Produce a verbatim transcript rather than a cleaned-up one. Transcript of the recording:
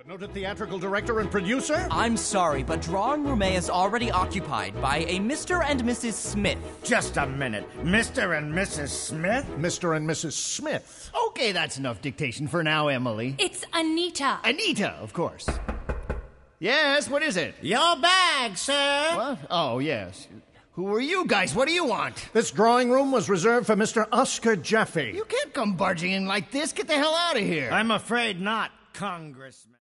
Noted theatrical director and producer? I'm sorry, but Drawing Room A is already occupied by a Mister and Missus Smith. Just a minute. Mister and Missus Smith? Mister and Missus Smith. Okay, that's enough dictation for now, Emily. It's Anita. Anita, of course. Yes, what is it? Your bag, sir. What? Oh, yes. Who are you guys? What do you want? This drawing room was reserved for Mister Oscar Jaffe. You can't come barging in like this. Get the hell out of here. I'm afraid not, Congressman.